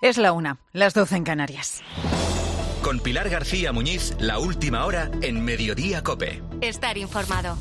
Es la 1, las 12 en Canarias. Con Pilar García Muñiz, la última hora en Mediodía COPE. Estar informado.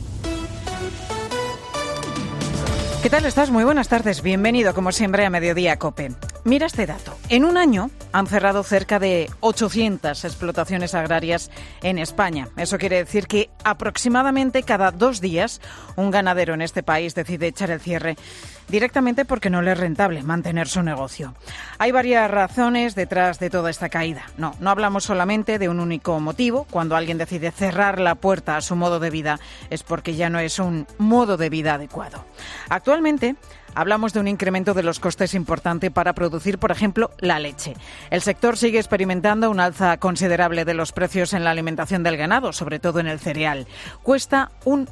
¿Qué tal estás? Muy buenas tardes. Bienvenido, como siempre, a Mediodía COPE. Mira este dato. En un año han cerrado cerca de 800 explotaciones agrarias en España. Eso quiere decir que aproximadamente cada 2 días un ganadero en este país decide echar el cierre directamente porque no le es rentable mantener su negocio. Hay varias razones detrás de toda esta caída. No hablamos solamente de un único motivo. Cuando alguien decide cerrar la puerta a su modo de vida es porque ya no es un modo de vida adecuado. Actualmente hablamos de un incremento de los costes importante para producir, por ejemplo, la leche. El sector sigue experimentando un alza considerable de los precios en la alimentación del ganado, sobre todo en el cereal. Cuesta un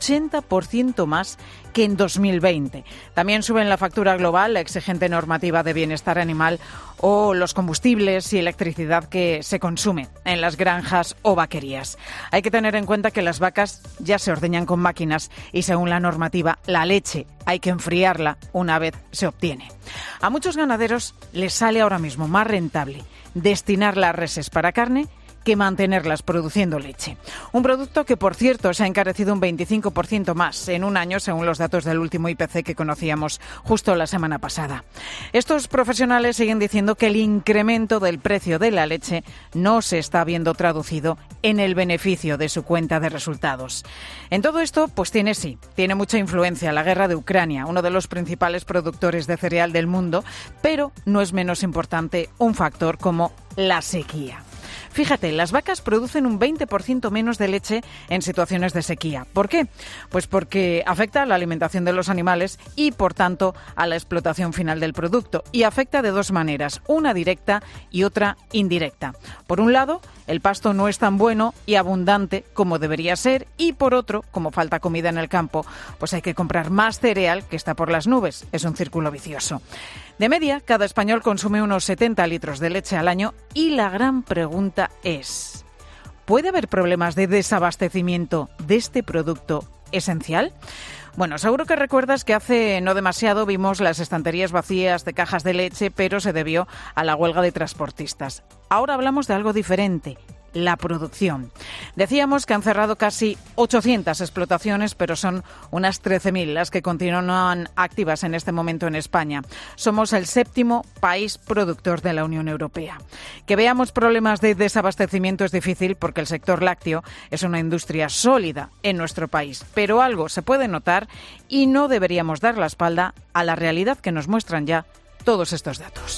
80% más que en 2020. También suben la factura global, la exigente normativa de bienestar animal o los combustibles y electricidad que se consume en las granjas o vaquerías. Hay que tener en cuenta que las vacas ya se ordeñan con máquinas y, según la normativa, la leche hay que enfriarla una vez se obtiene. A muchos ganaderos les sale ahora mismo más rentable destinar las reses para carne que mantenerlas produciendo leche. Un producto que, por cierto, se ha encarecido un 25% más en un año, según los datos del último IPC que conocíamos justo la semana pasada. Estos profesionales siguen diciendo que el incremento del precio de la leche no se está viendo traducido en el beneficio de su cuenta de resultados. En todo esto, pues tiene mucha influencia la guerra de Ucrania, uno de los principales productores de cereal del mundo, pero no es menos importante un factor como la sequía. Fíjate, las vacas producen un 20% menos de leche en situaciones de sequía. ¿Por qué? Pues porque afecta a la alimentación de los animales y, por tanto, a la explotación final del producto. Y afecta de dos maneras, una directa y otra indirecta. Por un lado, el pasto no es tan bueno y abundante como debería ser, y por otro, como falta comida en el campo, pues hay que comprar más cereal que está por las nubes. Es un círculo vicioso. De media, cada español consume unos 70 litros de leche al año y la gran pregunta es: ¿puede haber problemas de desabastecimiento de este producto esencial? Bueno, seguro que recuerdas que hace no demasiado vimos las estanterías vacías de cajas de leche, pero se debió a la huelga de transportistas. Ahora hablamos de algo diferente: la producción. Decíamos que han cerrado casi 800 explotaciones, pero son unas 13.000 las que continúan activas en este momento en España. Somos el 7º país productor de la Unión Europea. Que veamos problemas de desabastecimiento es difícil porque el sector lácteo es una industria sólida en nuestro país, pero algo se puede notar y no deberíamos dar la espalda a la realidad que nos muestran ya todos estos datos.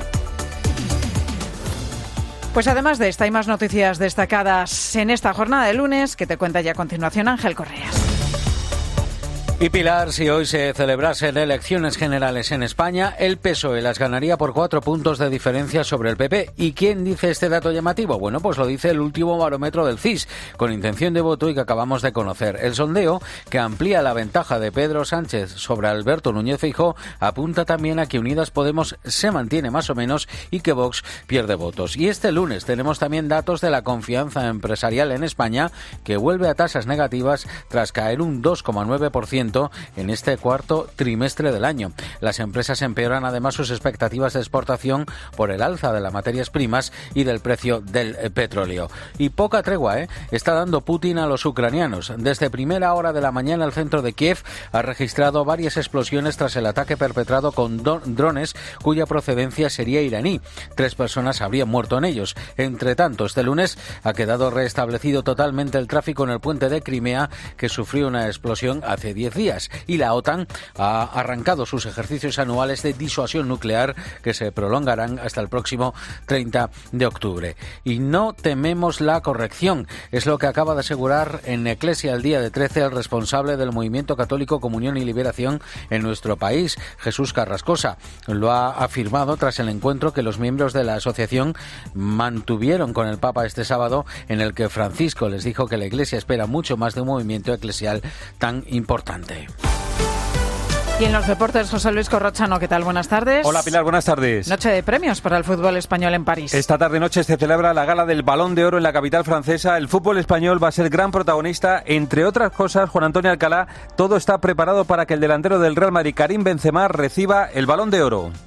Pues además de esta hay más noticias destacadas en esta jornada de lunes que te cuenta ya a continuación Ángel Correas. Y Pilar, si hoy se celebrasen elecciones generales en España, el PSOE las ganaría por 4 puntos de diferencia sobre el PP. ¿Y quién dice este dato llamativo? Bueno, pues lo dice el último barómetro del CIS, con intención de voto y que acabamos de conocer. El sondeo, que amplía la ventaja de Pedro Sánchez sobre Alberto Núñez Feijóo, apunta también a que Unidas Podemos se mantiene más o menos y que Vox pierde votos. Y este lunes tenemos también datos de la confianza empresarial en España, que vuelve a tasas negativas tras caer un 2,9% en este cuarto trimestre del año. Las empresas empeoran además sus expectativas de exportación por el alza de las materias primas y del precio del petróleo. Y poca tregua, está dando Putin a los ucranianos. Desde primera hora de la mañana el centro de Kiev ha registrado varias explosiones tras el ataque perpetrado con drones cuya procedencia sería iraní. 3 personas habrían muerto en ellos. Entre tanto, este lunes ha quedado restablecido totalmente el tráfico en el puente de Crimea, que sufrió una explosión hace 10 días, y la OTAN ha arrancado sus ejercicios anuales de disuasión nuclear que se prolongarán hasta el próximo 30 de octubre. Y no tememos la corrección, es lo que acaba de asegurar en Eclesia el día de 13 el responsable del Movimiento Católico Comunión y Liberación en nuestro país, Jesús Carrascosa. Lo ha afirmado tras el encuentro que los miembros de la asociación mantuvieron con el Papa este sábado, en el que Francisco les dijo que la Iglesia espera mucho más de un movimiento eclesial tan importante. Y en los deportes, José Luis Corrochano, ¿qué tal? Buenas tardes. Hola Pilar, buenas tardes. Noche de premios para el fútbol español en París. Esta tarde-noche se celebra la gala del Balón de Oro en la capital francesa. El fútbol español va a ser gran protagonista. Entre otras cosas, Juan Antonio Alcalá, todo está preparado para que el delantero del Real Madrid, Karim Benzema, reciba el Balón de Oro.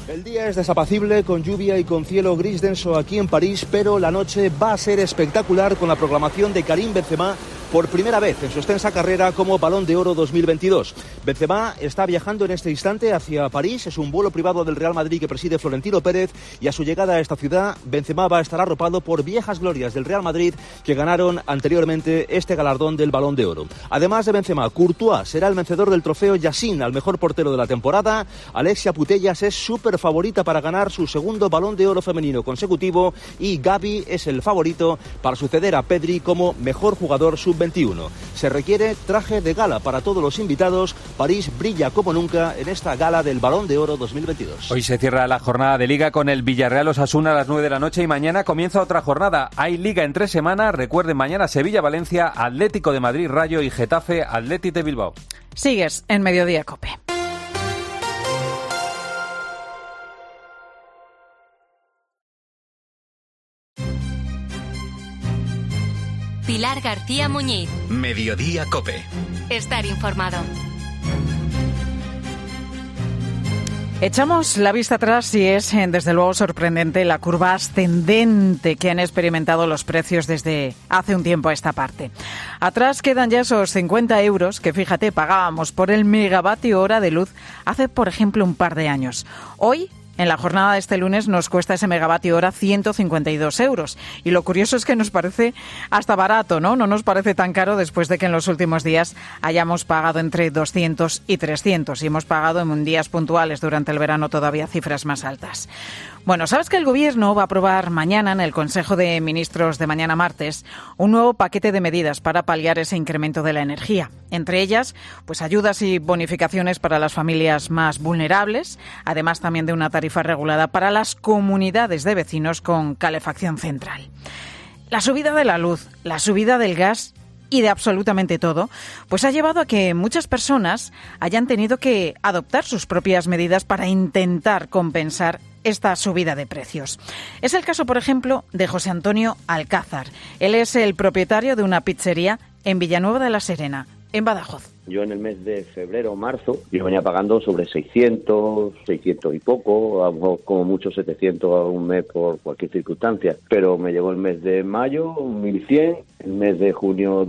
El día es desapacible, con lluvia y con cielo gris denso aquí en París, pero la noche va a ser espectacular con la proclamación de Karim Benzema por primera vez en su extensa carrera como Balón de Oro 2022. Benzema está viajando en este instante hacia París, es un vuelo privado del Real Madrid que preside Florentino Pérez, y a su llegada a esta ciudad, Benzema va a estar arropado por viejas glorias del Real Madrid que ganaron anteriormente este galardón del Balón de Oro. Además de Benzema, Courtois será el vencedor del trofeo Yassin al mejor portero de la temporada. Alexia Putellas es súper favorita para ganar su segundo Balón de Oro femenino consecutivo, y Gavi es el favorito para suceder a Pedri como mejor jugador sub-21. Se requiere traje de gala para todos los invitados. París brilla como nunca en esta gala del Balón de Oro 2022. Hoy se cierra la jornada de Liga con el Villarreal Osasuna a las 9 de la noche y mañana comienza otra jornada. Hay Liga en 3 semanas. Recuerden, mañana Sevilla-Valencia, Atlético de Madrid-Rayo y Getafe Athletic de Bilbao. Sigues en Mediodía COPE. Pilar García Muñiz. Mediodía COPE. Estar informado. Echamos la vista atrás y es, desde luego, sorprendente la curva ascendente que han experimentado los precios desde hace un tiempo a esta parte. Atrás quedan ya esos 50 euros que, fíjate, pagábamos por el megavatio hora de luz hace, por ejemplo, un par de años. Hoy, en la jornada de este lunes, nos cuesta ese megavatio hora 152 euros. Y lo curioso es que nos parece hasta barato, ¿no? No nos parece tan caro después de que en los últimos días hayamos pagado entre 200 y 300. Y hemos pagado en días puntuales durante el verano todavía cifras más altas. Bueno, ¿sabes que el Gobierno va a aprobar mañana en el Consejo de Ministros de mañana martes un nuevo paquete de medidas para paliar ese incremento de la energía? Entre ellas, pues ayudas y bonificaciones para las familias más vulnerables, además también de una tarifa regulada para las comunidades de vecinos con calefacción central. La subida de la luz, la subida del gas y de absolutamente todo, pues ha llevado a que muchas personas hayan tenido que adoptar sus propias medidas para intentar compensar esta subida de precios. Es el caso, por ejemplo, de José Antonio Alcázar. Él es el propietario de una pizzería en Villanueva de la Serena, en Badajoz. Yo en el mes de febrero o marzo, yo venía pagando sobre 600 y poco, como mucho 700 a un mes por cualquier circunstancia. Pero me llegó el mes de mayo, 1.100, el mes de junio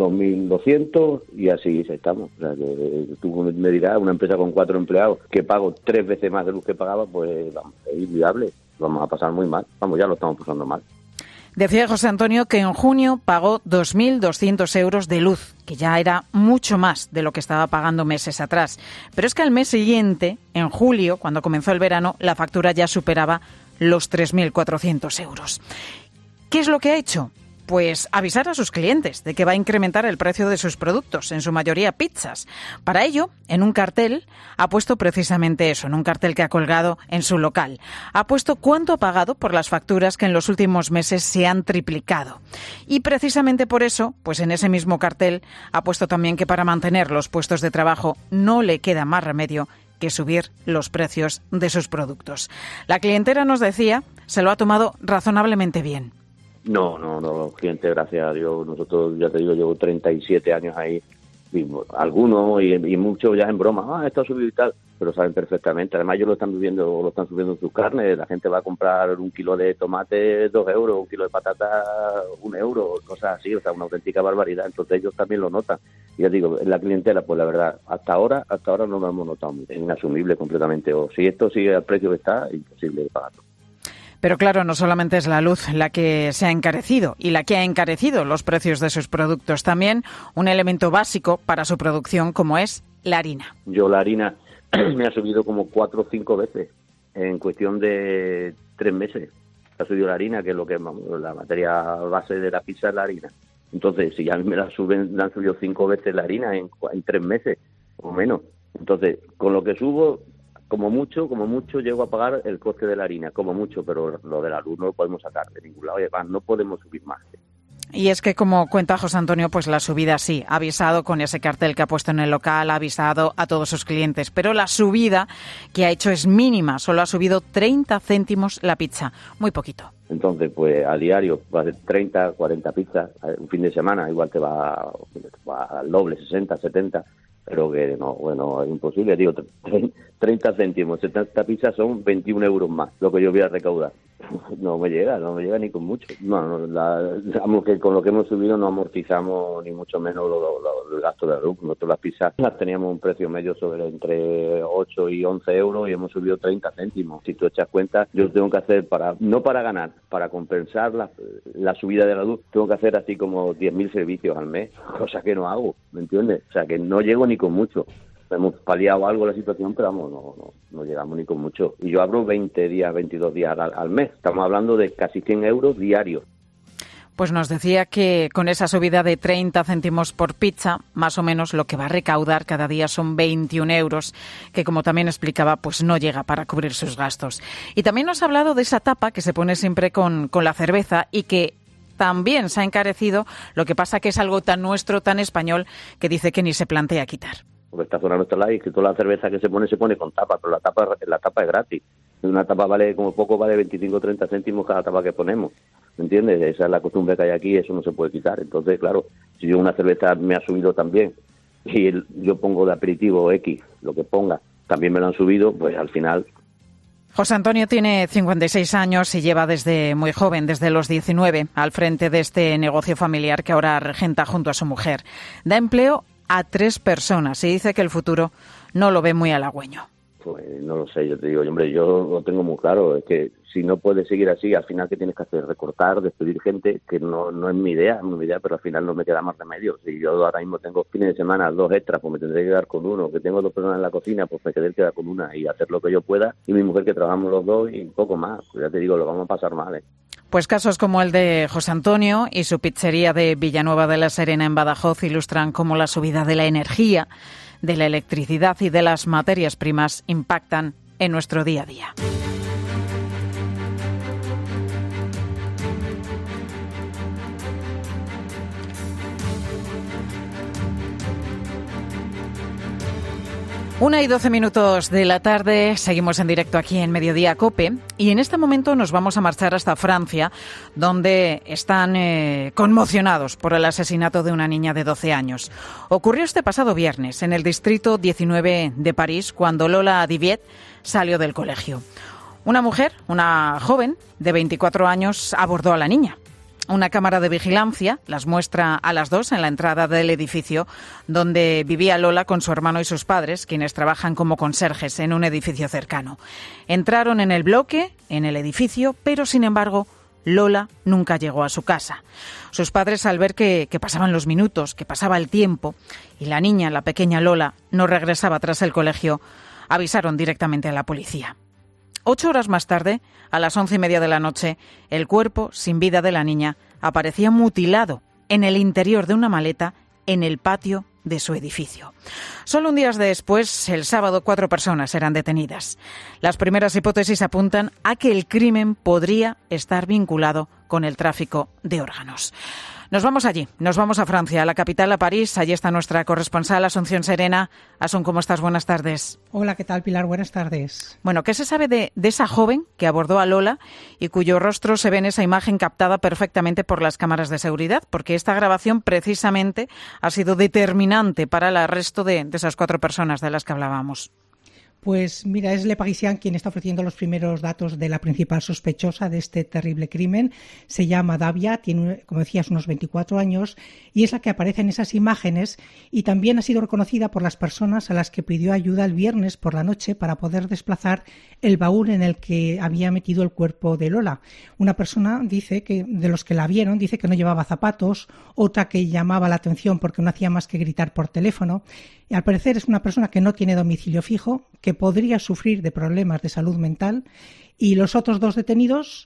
2.200 y así estamos. O sea, que tú me dirás, una empresa con 4 empleados que pago 3 veces más de luz que pagaba, pues vamos, es inviable. Vamos a pasar muy mal. Vamos, ya lo estamos pasando mal. Decía José Antonio que en junio pagó 2.200 euros de luz, que ya era mucho más de lo que estaba pagando meses atrás. Pero es que al mes siguiente, en julio, cuando comenzó el verano, la factura ya superaba los 3.400 euros. ¿Qué es lo que ha hecho? Pues avisar a sus clientes de que va a incrementar el precio de sus productos, en su mayoría pizzas. Para ello, en un cartel, ha puesto precisamente eso, en un cartel que ha colgado en su local. Ha puesto cuánto ha pagado por las facturas que en los últimos meses se han triplicado. Y precisamente por eso, pues en ese mismo cartel, ha puesto también que para mantener los puestos de trabajo no le queda más remedio que subir los precios de sus productos. La clientela, nos decía, se lo ha tomado razonablemente bien. No, los clientes, gracias a Dios, nosotros, ya te digo, llevo 37 años ahí, y algunos y muchos ya en broma, esto ha subido y tal, pero saben perfectamente. Además, ellos lo están subiendo en sus carnes. La gente va a comprar un kilo de tomate 2 euros, un kilo de patata 1 euro, cosas así, o sea, una auténtica barbaridad. Entonces ellos también lo notan. Y ya digo, en la clientela, pues la verdad, hasta ahora no lo hemos notado. Es inasumible completamente. O si esto sigue al precio que está, imposible de pagarlo. Pero claro, no solamente es la luz la que se ha encarecido y la que ha encarecido los precios de sus productos, también un elemento básico para su producción como es la harina. Yo la harina me ha subido como 4 o 5 veces en cuestión de 3 meses. Ha subido la harina, que es lo que la materia base de la pizza es la harina. Entonces, si a mí me han subido 5 veces la harina en 3 meses o menos. Entonces, con lo que subo, como mucho llego a pagar el coste de la harina, como mucho, pero lo de la luz no lo podemos sacar de ningún lado. Además, no podemos subir más. Y es que, como cuenta José Antonio, pues la subida sí, ha avisado con ese cartel que ha puesto en el local, ha avisado a todos sus clientes, pero la subida que ha hecho es mínima, solo ha subido 30 céntimos la pizza, muy poquito. Entonces, pues a diario va a ser 30, 40 pizzas, un fin de semana igual te va al doble, 60, 70, pero que no, bueno, es imposible, digo, 30 céntimos, 70 pizzas son 21 euros más, lo que yo voy a recaudar. No me llega ni con mucho. Digamos que con lo que hemos subido no amortizamos ni mucho menos el gasto de la luz. Nosotros las pizzas las teníamos un precio medio sobre entre 8 y 11 euros y hemos subido 30 céntimos. Si tú echas cuenta, yo tengo que hacer, no para ganar, para compensar la subida de la luz, tengo que hacer así como 10.000 servicios al mes, cosa que no hago, ¿me entiendes? O sea, que no llego ni con mucho. Hemos paliado algo la situación, pero vamos, no llegamos ni con mucho. Y yo abro 20 días, 22 días al mes. Estamos hablando de casi 100 euros diarios. Pues nos decía que con esa subida de 30 céntimos por pizza, más o menos lo que va a recaudar cada día son 21 euros, que como también explicaba, pues no llega para cubrir sus gastos. Y también nos ha hablado de esa tapa que se pone siempre con la cerveza y que también se ha encarecido, lo que pasa que es algo tan nuestro, tan español, que dice que ni se plantea quitar. Porque esta zona nuestra la y que toda la cerveza que se pone con tapa, pero la tapa es gratis. Una tapa vale, como poco, vale 25 o 30 céntimos cada tapa que ponemos. ¿Me entiendes? Esa es la costumbre que hay aquí, eso no se puede quitar. Entonces, claro, si yo una cerveza me ha subido también y yo pongo de aperitivo X, lo que ponga, también me lo han subido, pues al final... José Antonio tiene 56 años y lleva desde muy joven, desde los 19, al frente de este negocio familiar que ahora regenta junto a su mujer. Da empleo a 3 personas y dice que el futuro no lo ve muy halagüeño. Pues no lo sé, yo te digo, hombre, yo lo tengo muy claro, es que si no puedes seguir así, al final ¿qué tienes que hacer? Recortar, despedir gente, que no es mi idea, pero al final no me queda más remedio. Si yo ahora mismo tengo fines de semana 2 extras, pues me tendré que quedar con uno, que tengo 2 personas en la cocina, pues me tendré que quedar con una y hacer lo que yo pueda, y mi mujer que trabajamos los 2 y poco más, pues ya te digo, lo vamos a pasar mal, ¿eh? Pues casos como el de José Antonio y su pizzería de Villanueva de la Serena en Badajoz ilustran cómo la subida de la energía, de la electricidad y de las materias primas impactan en nuestro día a día. Una y 12 minutos de la tarde, seguimos en directo aquí en Mediodía COPE y en este momento nos vamos a marchar hasta Francia, donde están conmocionados por el asesinato de una niña de 12 años. Ocurrió este pasado viernes en el distrito 19 de París, cuando Lola Diviet salió del colegio. Una mujer, una joven de 24 años, abordó a la niña. Una cámara de vigilancia las muestra a las 2 en la entrada del edificio donde vivía Lola con su hermano y sus padres, quienes trabajan como conserjes en un edificio cercano. Entraron en el bloque, en el edificio, pero sin embargo Lola nunca llegó a su casa. Sus padres, al ver que pasaban los minutos, que pasaba el tiempo y la niña, la pequeña Lola, no regresaba tras el colegio, avisaron directamente a la policía. 8 horas más tarde, a las 11:30 de la noche, el cuerpo sin vida de la niña aparecía mutilado en el interior de una maleta en el patio de su edificio. Solo un día después, el sábado, 4 personas eran detenidas. Las primeras hipótesis apuntan a que el crimen podría estar vinculado con el tráfico de órganos. Nos vamos allí, nos vamos a Francia, a la capital, a París. Allí está nuestra corresponsal Asunción Serena. Asun, ¿cómo estás? Buenas tardes. Hola, ¿qué tal, Pilar? Buenas tardes. Bueno, ¿qué se sabe de esa joven que abordó a Lola y cuyo rostro se ve en esa imagen captada perfectamente por las cámaras de seguridad? Porque esta grabación precisamente ha sido determinante para el arresto de esas 4 personas de las que hablábamos. Pues mira, es Le Parisien quien está ofreciendo los primeros datos de la principal sospechosa de este terrible crimen. Se llama Davia, tiene, como decías, unos 24 años y es la que aparece en esas imágenes y también ha sido reconocida por las personas a las que pidió ayuda el viernes por la noche para poder desplazar el baúl en el que había metido el cuerpo de Lola. Una persona dice que, de los que la vieron, dice que no llevaba zapatos, otra que llamaba la atención porque no hacía más que gritar por teléfono. Y al parecer es una persona que no tiene domicilio fijo, que podría sufrir de problemas de salud mental y los otros 2 detenidos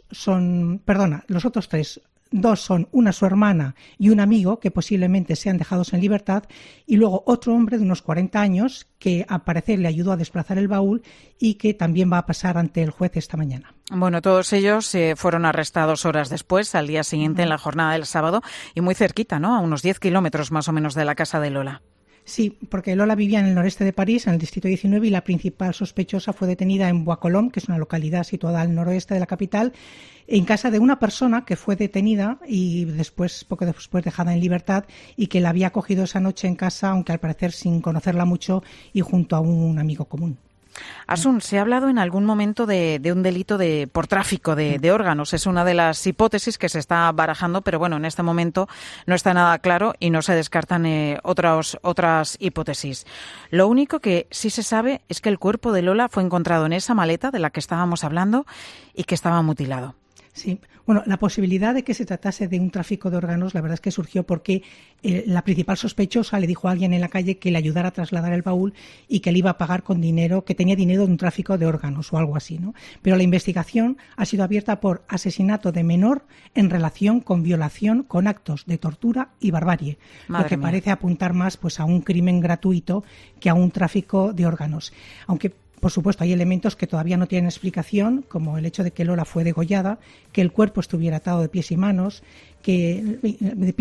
los otros 3, 2 son una su hermana y un amigo que posiblemente sean dejados en libertad y luego otro hombre de unos 40 años que al parecer le ayudó a desplazar el baúl y que también va a pasar ante el juez esta mañana. Bueno, todos ellos fueron arrestados horas después, al día siguiente en la jornada del sábado y muy cerquita, ¿no? A unos 10 kilómetros más o menos de la casa de Lola. Sí, porque Lola vivía en el noreste de París, en el distrito 19, y la principal sospechosa fue detenida en Bois-Colombes, que es una localidad situada al noroeste de la capital, en casa de una persona que fue detenida y poco después dejada en libertad, y que la había acogido esa noche en casa, aunque al parecer sin conocerla mucho y junto a un amigo común. Asun, se ha hablado en algún momento de un delito por tráfico de órganos. Es una de las hipótesis que se está barajando, pero bueno, en este momento no está nada claro y no se descartan otras hipótesis. Lo único que sí se sabe es que el cuerpo de Lola fue encontrado en esa maleta de la que estábamos hablando y que estaba mutilado. Sí, bueno, la posibilidad de que se tratase de un tráfico de órganos, la verdad es que surgió porque la principal sospechosa le dijo a alguien en la calle que le ayudara a trasladar el baúl y que le iba a pagar con dinero, que tenía dinero de un tráfico de órganos o algo así, ¿no? Pero la investigación ha sido abierta por asesinato de menor en relación con violación, con actos de tortura y barbarie, lo que parece apuntar más pues a un crimen gratuito que a un tráfico de órganos. Aunque por supuesto, hay elementos que todavía no tienen explicación, como el hecho de que Lola fue degollada, que el cuerpo estuviera atado de pies y manos, y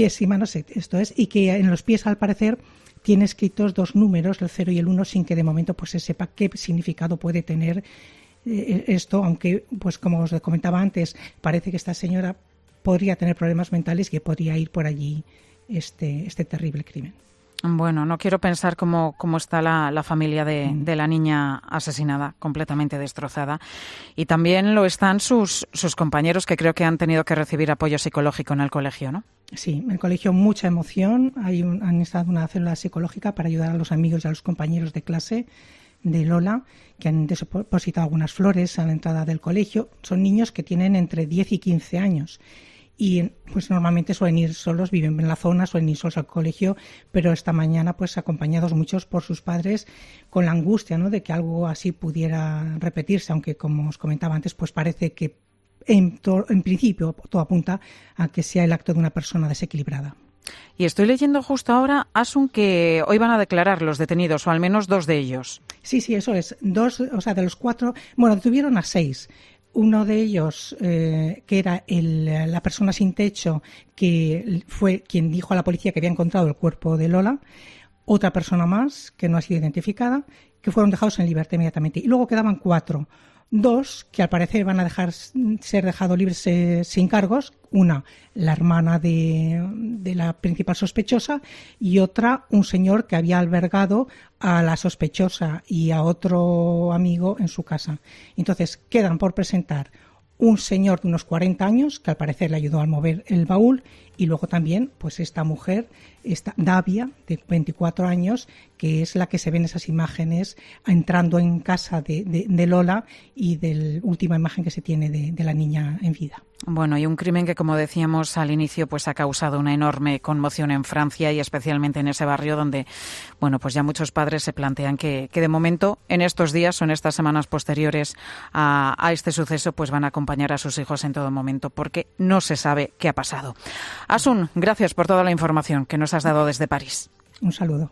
que en los pies, al parecer, tiene escritos 2 números, el 0 y el 1, sin que de momento pues se sepa qué significado puede tener esto, aunque, pues como os comentaba antes, parece que esta señora podría tener problemas mentales y que podría ir por allí este terrible crimen. Bueno, no quiero pensar cómo está la familia de la niña asesinada, completamente destrozada. Y también lo están sus compañeros, que creo que han tenido que recibir apoyo psicológico en el colegio, ¿no? Sí, en el colegio mucha emoción. Han estado una célula psicológica para ayudar a los amigos y a los compañeros de clase de Lola, que han depositado algunas flores a la entrada del colegio. Son niños que tienen entre 10 y 15 años. Y pues normalmente suelen ir solos, viven en la zona, suelen ir solos al colegio, pero esta mañana pues acompañados muchos por sus padres, con la angustia, ¿no?, de que algo así pudiera repetirse, aunque como os comentaba antes, pues parece que en principio todo apunta a que sea el acto de una persona desequilibrada. Y estoy leyendo justo ahora, Asun, que hoy van a declarar los detenidos, o al menos 2 de ellos. Sí, eso es. 2, o sea, de los 4, bueno, detuvieron a 6. Uno de ellos, que era la persona sin techo, que fue quien dijo a la policía que había encontrado el cuerpo de Lola. Otra persona más, que no ha sido identificada, que fueron dejados en libertad inmediatamente. Y luego quedaban 4. 2 que al parecer van a ser dejados libres sin cargos. Una, la hermana de la principal sospechosa, y otra, un señor que había albergado a la sospechosa y a otro amigo en su casa. Entonces quedan por presentar un señor de unos 40 años, que al parecer le ayudó a mover el baúl, y luego también pues esta mujer, esta Davia, de 24 años, que es la que se ve en esas imágenes entrando en casa de Lola, y de la última imagen que se tiene de la niña en vida. Bueno, y un crimen que, como decíamos al inicio, pues ha causado una enorme conmoción en Francia, y especialmente en ese barrio donde, bueno, pues ya muchos padres se plantean que de momento, en estos días o en estas semanas posteriores a este suceso, pues van a acompañar a sus hijos en todo momento, porque no se sabe qué ha pasado. Asun, gracias por toda la información que nos has dado desde París. Un saludo.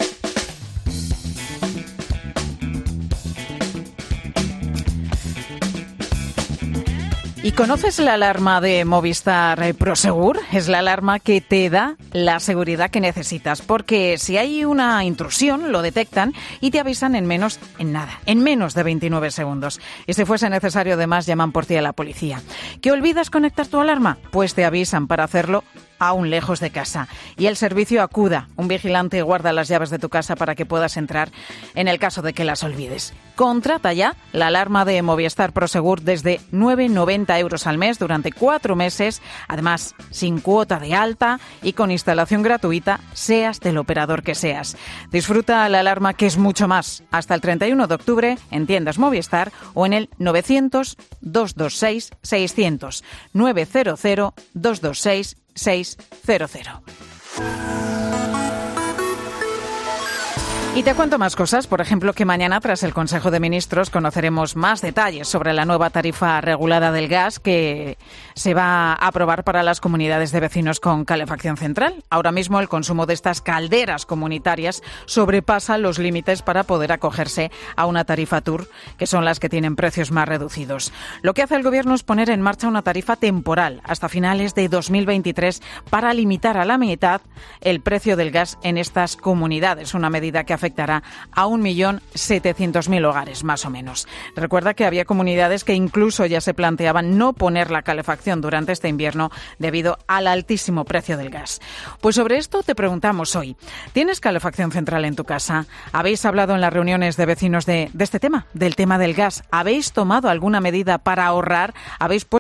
¿Y conoces la alarma de Movistar Prosegur? Es la alarma que te da la seguridad que necesitas, porque si hay una intrusión, lo detectan y te avisan en menos de 29 segundos. Y si fuese necesario, además, llaman por ti a la policía. ¿Que olvidas conectar tu alarma? Pues te avisan para hacerlo aún lejos de casa. Y el servicio acuda. Un vigilante guarda las llaves de tu casa para que puedas entrar en el caso de que las olvides. Contrata ya la alarma de Movistar Prosegur desde 9,90 € al mes durante 4 meses, además sin cuota de alta y con instalación gratuita, seas del operador que seas. Disfruta la alarma, que es mucho más, hasta el 31 de octubre en tiendas Movistar o en el 900-226-600, 900-226-600. Y te cuento más cosas, por ejemplo, que mañana, tras el Consejo de Ministros, conoceremos más detalles sobre la nueva tarifa regulada del gas que se va a aprobar para las comunidades de vecinos con calefacción central. Ahora mismo el consumo de estas calderas comunitarias sobrepasa los límites para poder acogerse a una tarifa TUR, que son las que tienen precios más reducidos. Lo que hace el Gobierno es poner en marcha una tarifa temporal hasta finales de 2023 para limitar a la mitad el precio del gas en estas comunidades, una medida que afectará a 1.700.000 hogares, más o menos. Recuerda que había comunidades que incluso ya se planteaban no poner la calefacción durante este invierno debido al altísimo precio del gas. Pues sobre esto te preguntamos hoy. ¿Tienes calefacción central en tu casa? ¿Habéis hablado en las reuniones de vecinos de este tema, del tema del gas? ¿Habéis tomado alguna medida para ahorrar? ¿Habéis